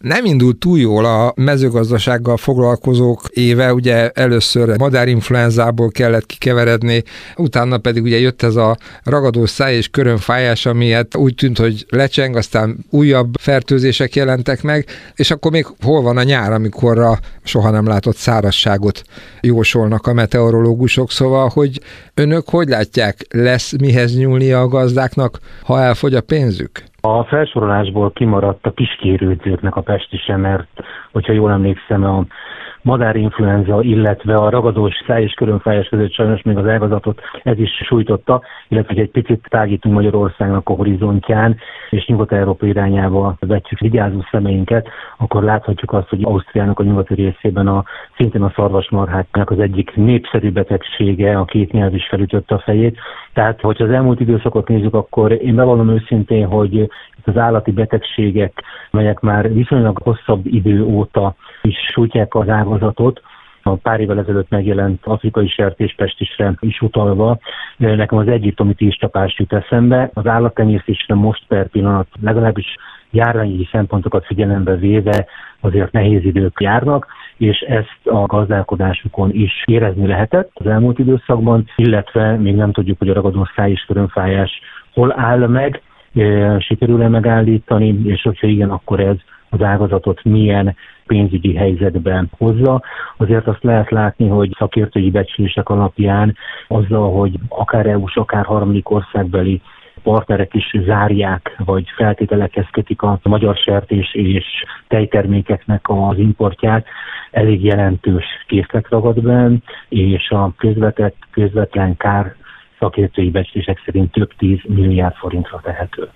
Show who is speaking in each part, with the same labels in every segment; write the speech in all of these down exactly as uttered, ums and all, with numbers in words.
Speaker 1: nem indult túl jól a mezőgazdasággal foglalkozók éve, ugye először madárinfluenzából kellett kikeveredni, utána pedig ugye jött ez a ragadó száj és körömfájás, ami hát úgy tűnt, hogy lecseng, aztán újabb fertőzések jelentek meg, és akkor még hol van a nyár, amikor a soha nem látott szárazságot jósolnak a meteorológusok, szóval, hogy önök hogy látják, lesz mihez nyúlnia a gazdáknak, ha elfogy a pénzük?
Speaker 2: A felsorolásból kimaradt a kiskérődzőknek a pestise, mert hogyha jól emlékszem, a madárinfluenza, illetve a ragadós száj- és körömfájás között sajnos még az ágazatot ez is sújtotta, illetve hogy egy picit tágítunk Magyarországnak a horizontján, és Nyugat-Európa irányába vetjük vigyázó szemeinket, akkor láthatjuk azt, hogy Ausztriának a nyugati részében a, szintén a szarvasmarháknak az egyik népszerű betegsége, a kétnyelv is felütötte a fejét. Tehát, hogyha az elmúlt időszakot nézzük, akkor én bevallom őszintén, hogy az állati betegségek, melyek már viszonylag hosszabb idő óta is sújtják az ágazatot, a pár évvel ezelőtt megjelent afrikai sertéspestisre is utalva, nekem az egyiptomi tízcsapás jut eszembe. Az állattenyésztésre most per pillanat legalábbis járványi szempontokat figyelembe véve azért nehéz idők járnak, és ezt a gazdálkodásukon is érezni lehetett az elmúlt időszakban, illetve még nem tudjuk, hogy a ragadó száj- és körömfájás hol áll meg, sikerül-e megállítani, és hogyha igen, akkor ez az ágazatot milyen pénzügyi helyzetben hozza. Azért azt lehet látni, hogy szakértői becslések alapján azzal, hogy akár é u-s, akár harmadik országbeli partnerek is zárják, vagy feltételekhez kötik a magyar sertés és tejtermékeknek az importját, elég jelentős készlet ragad be, és a közvetett, közvetlen kár szakértői becslések szerint több tíz milliárd forintra tehető.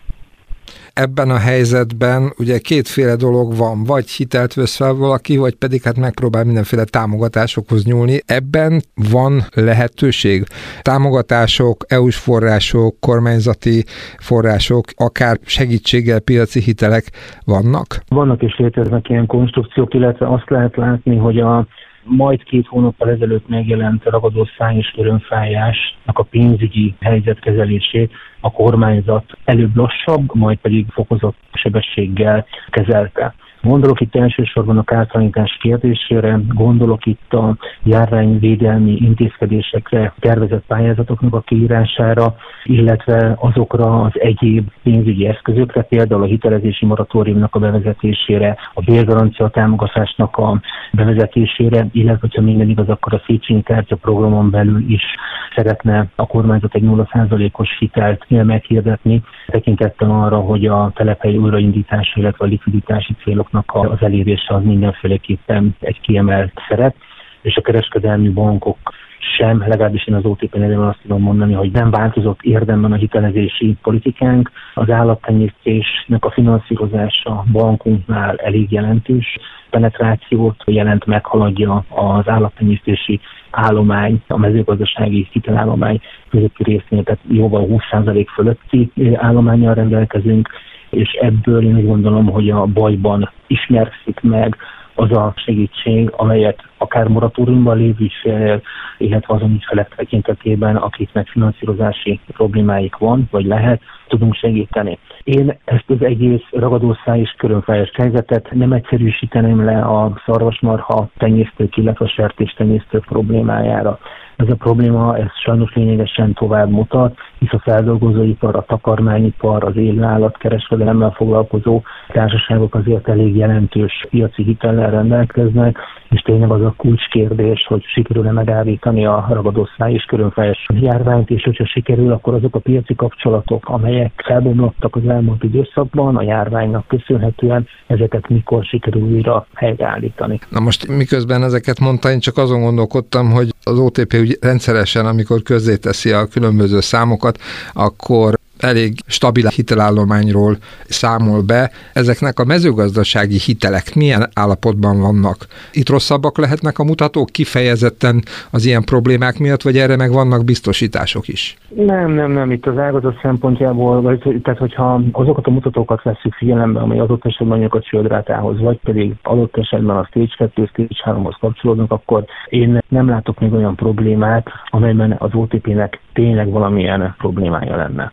Speaker 1: Ebben a helyzetben ugye kétféle dolog van, vagy hitelt vesz fel valaki, vagy pedig hát megpróbál mindenféle támogatásokhoz nyúlni. Ebben van lehetőség. Támogatások, é u-s források, kormányzati források, akár segítséggel piaci hitelek vannak? Vannak
Speaker 2: és léteznek ilyen konstrukciók, illetve azt lehet látni, hogy a majd két hónappal ezelőtt megjelent ragadó száj- és körömfájásnak a pénzügyi helyzetkezelését a kormányzat előbb lassabb, majd pedig fokozott sebességgel kezelte. Gondolok itt elsősorban a kártalanítás kérdésére, gondolok itt a járványvédelmi intézkedésekre, tervezett pályázatoknak a kiírására, illetve azokra az egyéb pénzügyi eszközökre, például a hitelezési moratóriumnak a bevezetésére, a bérgarancia támogatásnak a bevezetésére, illetve ha minden igaz, akkor a Széchenyi Kártya programon belül is szeretne a kormányzat egy nulla százalékos hitelt meghirdetni, tekintettel arra, hogy a telephely újraindítása, illetve a likviditási célok az elérése az mindenféleképpen egy kiemelt szerep, és a kereskedelmi bankok sem, legalábbis én az o té pé nevében azt tudom mondani, hogy nem változott érdemben a hitelezési politikánk. Az állattenyésztésnek a finanszírozása bankunknál elég jelentős penetrációt jelent, meghaladja az állattenyésztési állomány, a mezőgazdasági hitelállomány közötti résznél, tehát jóval húsz százalék fölötti állománnyal rendelkezünk, és ebből én úgy gondolom, hogy a bajban ismerszik meg az a segítség, amelyet akár moratóriumban lévő ügyfél, illetve azon ügyfelek tekintetében, akiknek finanszírozási problémáik van, vagy lehet, tudunk segíteni. Én ezt az egész ragadó száj- és körömfájás helyzetet nem egyszerűsíteném le a szarvasmarha tenyésztők, illetve a sertéstenyésztők problémájára. Ez a probléma, ez sajnos lényegesen tovább mutat, hisz a feldolgozóipar, a takarmányipar, az élő állatkereskedelemmel foglalkozó társaságok azért elég jelentős piaci hitellel rendelkeznek, és tényleg az a kulcskérdés, hogy sikerül-e megállítani a ragadó száj- és körömfájás járványt, és hogyha sikerül, akkor azok a piaci kapcsolatok, amelyek felbomlottak az elmúlt időszakban a járványnak köszönhetően, ezeket mikor sikerül újra helyreállítani.
Speaker 1: Na most miközben ezeket mondta, én csak azon gondolkodtam, hogy az o té pé úgy rendszeresen, amikor közzéteszi a különböző számokat, akkor elég stabil hitelállományról számol be. Ezeknek a mezőgazdasági hitelek milyen állapotban vannak? Itt rosszabbak lehetnek a mutatók kifejezetten az ilyen problémák miatt, vagy erre meg vannak biztosítások is?
Speaker 2: Nem, nem, nem. Itt az ágazat szempontjából, vagy, tehát hogyha azokat a mutatókat vesszük figyelembe, amely adott esetben mondjuk a csődrátához, vagy pedig adott esetben a stage kettő, stage háromhoz kapcsolódnak, akkor én nem látok még olyan problémát, amelyben az o té pének tényleg valamilyen problémája lenne.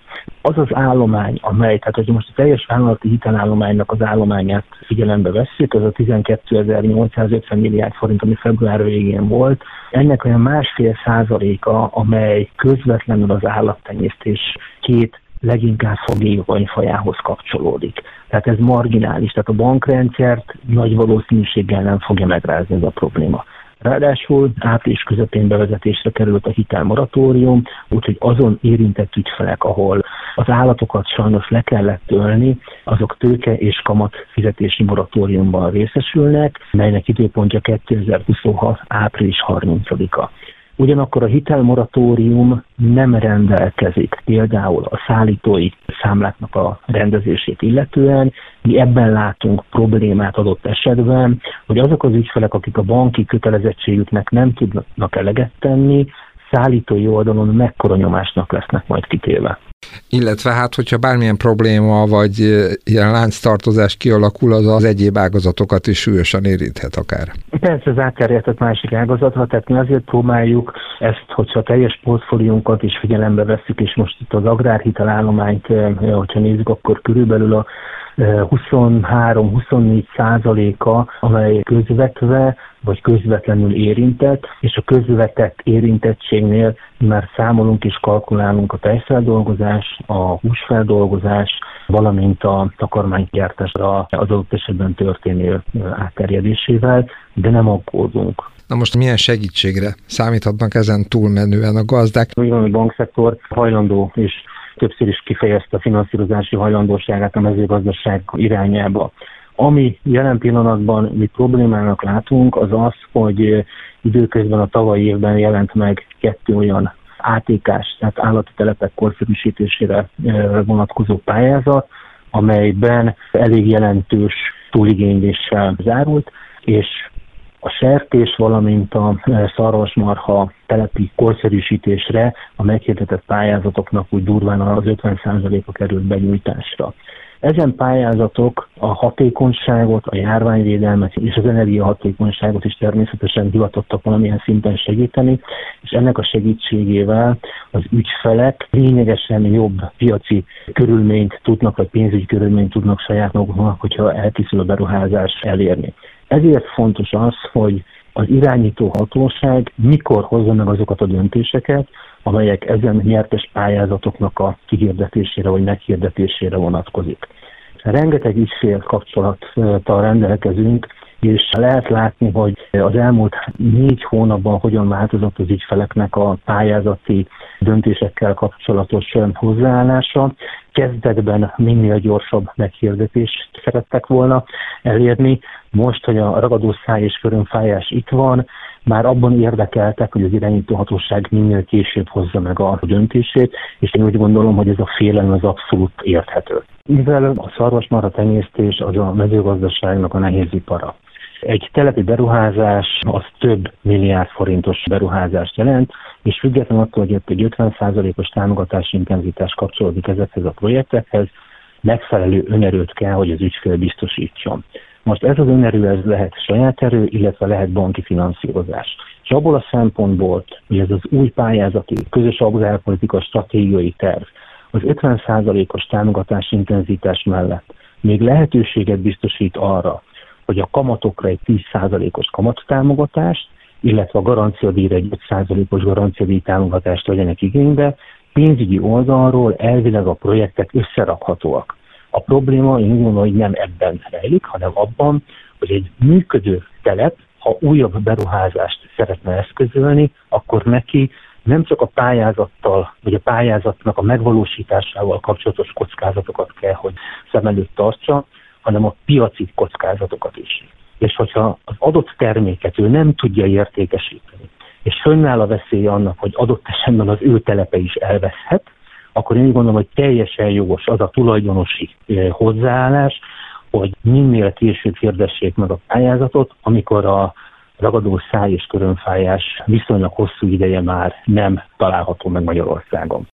Speaker 2: az az állomány, amely, tehát hogy most a teljes vállalati hitelállománynak az állományát figyelembe vesszük, az a tizenkétezer-nyolcszázötven milliárd forint, ami február végén volt, ennek olyan másfél százaléka, amely közvetlenül az állattenyésztés két leginkább fogékony fajához kapcsolódik. Tehát ez marginális, tehát a bankrendszert nagy valószínűséggel nem fogja megrázni ez a probléma. Ráadásul április közepén bevezetésre került a hitelmoratórium, úgyhogy azon érintett ügyfelek, ahol az állatokat sajnos le kellett ölni, azok tőke és kamat fizetési moratóriumban részesülnek, melynek időpontja kétezer-huszonhat. április harmincadika. Ugyanakkor a hitelmoratórium nem rendelkezik például a szállítói számláknak a rendezését illetően. Mi ebben látunk problémát adott esetben, hogy azok az ügyfelek, akik a banki kötelezettségüknek nem tudnak eleget tenni, szállítói oldalon mekkora nyomásnak lesznek majd kitéve.
Speaker 1: Illetve hát, hogyha bármilyen probléma vagy ilyen lánctartozás kialakul, az az egyéb ágazatokat is súlyosan érinthet akár.
Speaker 2: Persze az átterjedhet másik ágazatra, tehát mi azért próbáljuk ezt, hogyha a teljes portfóliónkat is figyelembe vesszük, és most itt az agrárhitelállományt, hogyha nézzük, akkor körülbelül a huszonhárom-huszonnégy százaléka, amely közvetve vagy közvetlenül érintett, és a közvetett érintettségnél már számolunk és kalkulálunk a tejfeldolgozás, a húsfeldolgozás, valamint a takarmánygyártásra az adott esetben történő átterjedésével, de nem aggódunk.
Speaker 1: Na most milyen segítségre számíthatnak ezen túlmenően a gazdák?
Speaker 2: Úgy van, a bankszektor hajlandó, és többször is kifejezte a finanszírozási hajlandóságát a mezőgazdaság irányába. Ami jelen pillanatban mi problémának látunk, az az, hogy időközben a tavalyi évben jelent meg kettő olyan á té ká-s, tehát állati telepek korszerűsítésére vonatkozó pályázat, amelyben elég jelentős túligényléssel zárult, és a sertés, valamint a szarvasmarha telepi korszerűsítésre a meghirdetett pályázatoknak úgy durván az ötven százaléka került benyújtásra. Ezen pályázatok a hatékonyságot, a járványvédelmet és az energiahatékonyságot is természetesen hivatottak valamilyen szinten segíteni, és ennek a segítségével az ügyfelek lényegesen jobb piaci körülményt tudnak, vagy pénzügyi körülményt tudnak saját maguknak, hogyha elkészül a beruházás elérni. Ezért fontos az, hogy az irányító hatóság mikor hozza meg azokat a döntéseket, amelyek ezen nyertes pályázatoknak a kihirdetésére vagy meghirdetésére vonatkozik. Rengeteg ügyfél kapcsolattal rendelkezünk, és lehet látni, hogy az elmúlt négy hónapban hogyan változott az ügyfeleknek a pályázati döntésekkel kapcsolatos hozzáállása. Kezdetben minél gyorsabb meghirdetést szerettek volna elérni. Most, hogy a ragadószáj és körömfájás itt van, már abban érdekeltek, hogy az irányítóhatóság minél később hozza meg a döntését, és én úgy gondolom, hogy ez a félelem az abszolút érthető. Mivel a szarvasmarha tenyésztés az a mezőgazdaságnak a nehézipara. Egy telepi beruházás az több milliárd forintos beruházást jelent, és függetlenül attól, hogy egy ötven százalékos támogatási intenzitás kapcsolódik ezekhez a projektekhez, megfelelő önerőt kell, hogy az ügyfél biztosítson. Most ez az önerő, ez lehet saját erő, illetve lehet banki finanszírozás. És abból a szempontból, hogy ez az új pályázati, közös agrárpolitika stratégiai terv, az ötven százalékos támogatási intenzitás mellett még lehetőséget biztosít arra, hogy a kamatokra egy tíz százalékos kamattámogatást, illetve a garanciadíjra egy öt százalékos garanciadíj támogatást vegyenek igénybe, pénzügyi oldalról elvileg a projektek összerakhatóak. A probléma, én úgy gondolom, hogy nem ebben rejlik, hanem abban, hogy egy működő telep, ha újabb beruházást szeretne eszközölni, akkor neki nem csak a pályázattal, vagy a pályázatnak a megvalósításával kapcsolatos kockázatokat kell, hogy szem előtt tartsa, hanem a piaci kockázatokat is. És hogyha az adott terméket ő nem tudja értékesíteni, és fönnáll a veszély annak, hogy adott esetben az ő telepe is elveszhet, akkor én úgy gondolom, hogy teljesen jogos az a tulajdonosi hozzáállás, hogy minél később hirdessék meg a pályázatot, amikor a ragadószáj és körömfájás viszonylag hosszú ideje már nem található meg Magyarországon.